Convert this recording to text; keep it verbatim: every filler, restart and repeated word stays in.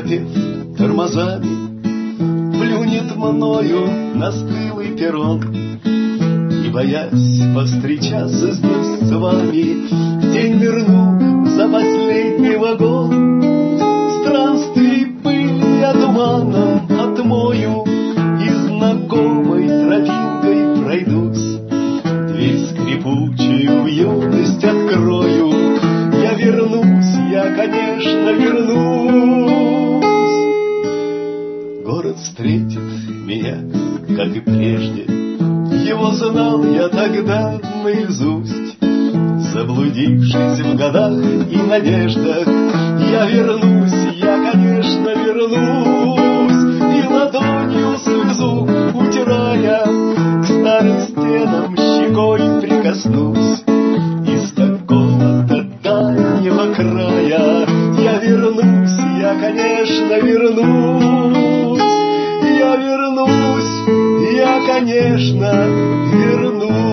заскрипев тормозами, плюнет мною на стылый перрон. И, боясь повстречаться здесь с вами, в день нырну за последний вагон. Странствий пыли я туманом отмою и знакомой тропинкой пройдусь. Дверь скрипучую в юность открою. Я вернусь, я, конечно, вернусь. Город встретит меня, как и прежде. Его знал я тогда наизусть. Заблудившись в годах и надеждах, я вернусь, я, конечно, вернусь. И ладонью слезу утирая, к старым стенам щекой прикоснусь. Из такого-то дальнего края я вернусь, я, конечно, вернусь. Я вернусь, я, конечно, вернусь.